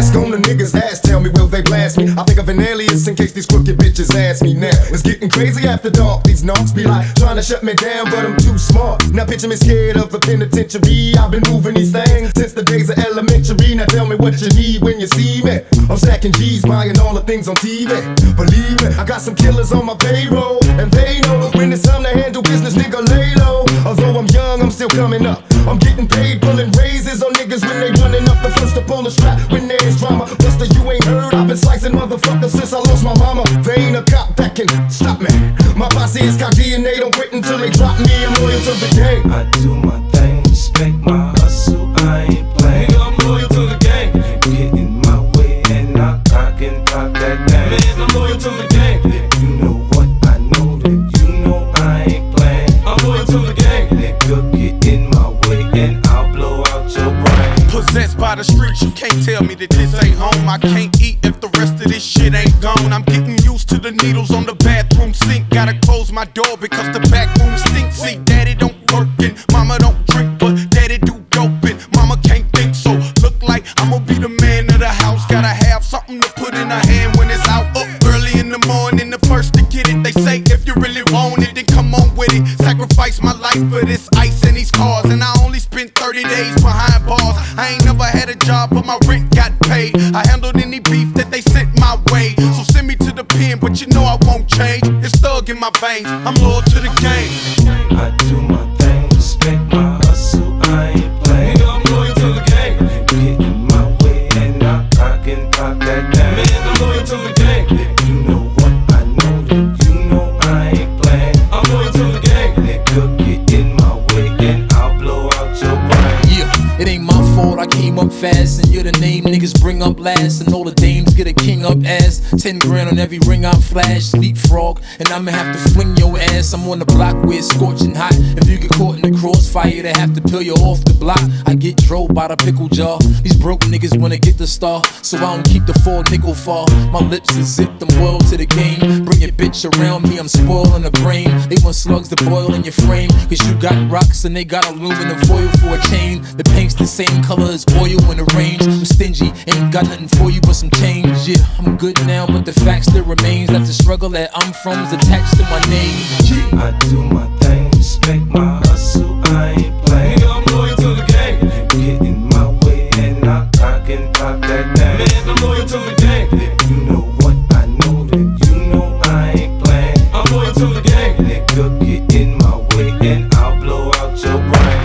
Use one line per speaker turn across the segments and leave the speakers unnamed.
mask on the niggas' ass. Tell me, will they blast me? I think of an alias in case these crooked bitches ask me now. It's getting crazy after dark. These knocks be like trying to shut me down, but I'm too smart. Now picture me scared of the penitentiary. I've been moving these things since the days of elementary. Now tell me what you need when you see me. I'm stacking G's, buying all the things on TV. Believe me, I got some killers on my payroll, and they know when it's time to handle business, nigga, lay low. Although I'm young, I'm still coming up. I'm getting paid, pulling raises on niggas when they running up. The first to pull the strap when there's drama. Buster, you ain't heard, I've been slicing motherfuckers since I lost my mama. There ain't a cop that can stop me. My posse is cocky and they don't quit until they drop me. I'm loyal to the game.
I do my thing, respect my hustle, I ain't playing.
I'm loyal to the game.
Get in my way and I can pop that thing.
Man, I'm loyal to the game.
If you know what I know, then you know I ain't playing.
I'm loyal to the game.
Nigga, get in my way and I'll blow out your brain.
Possessed by the streets, you can't tell me that this ain't home. I can't eat if the rest of this shit ain't gone. I'm getting used to the needles on the bathroom sink. Gotta close my door because the back room stinks. See, daddy don't work and mama don't drink, but daddy do dope and mama can't think. So look like I'ma be the man of the house. Gotta have something to put in her hand when it's out. Up early in the morning, the first to get it. They say if you really want it, then come on with it. Sacrifice my life for this ice and these cars, and I only spent 30 days behind bars. I ain't never had a job, but my rent got paid. I handled any beef that they sent my way. So send me to the pen, but you know I won't change. It's thug in my veins, I'm loyal to the game.
I do my thing, respect my hustle, I ain't playing.
Nigga, I'm loyal to the game.
Get in my way and I can pop that thing.
Man, I'm loyal to the game.
If you know what I know, then you know I ain't playing.
I'm loyal to the game.
Nigga, get in my way and I'll blow out your brain.
Yeah, it ain't my fault I came up fast, and you're the name niggas bring up last, and all the dames get a king up ass. 10 grand on every ring I flash, leapfrog, and I'ma have to fling your ass. I'm on the block where it's scorching hot. If you get caught in the crossfire, they have to peel you off the block. I get drove by the pickle jar. These broke niggas wanna get the star, so I don't keep the 4 nickel far. My lips is zipped, I'm loyal to the game. Bring your bitch around me, I'm spoiling the brain. They want slugs to boil in your frame, cause you got rocks and they got aluminum foil for a chain. The paint's the same color as oil in the range. I'm stingy, ain't got nothing for you but some change. Yeah, I'm good now, but the fact still remains that the struggle that I'm from is attached to my name. Yeah.
I do my thing, respect my hustle, I ain't playing.
Nigga, I'm loyal to the game.
Get in my way and I can pop that thing.
Man, I'm loyal to the game.
If you know what I know, then you know I ain't playing.
I'm loyal to the game.
Nigga, get in my way and I'll blow out your brain.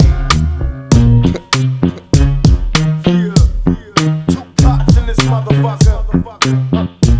Yeah. 2 pots in this motherfucker.